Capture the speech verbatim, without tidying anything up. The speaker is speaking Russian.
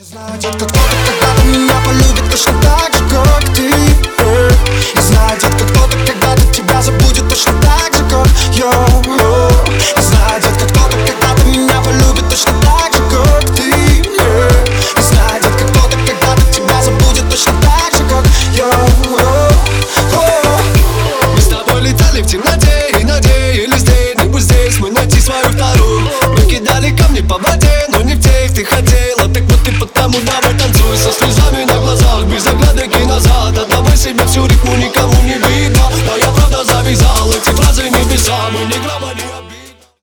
Знаю, детка, кто-то когда-то меня полюбит точно так.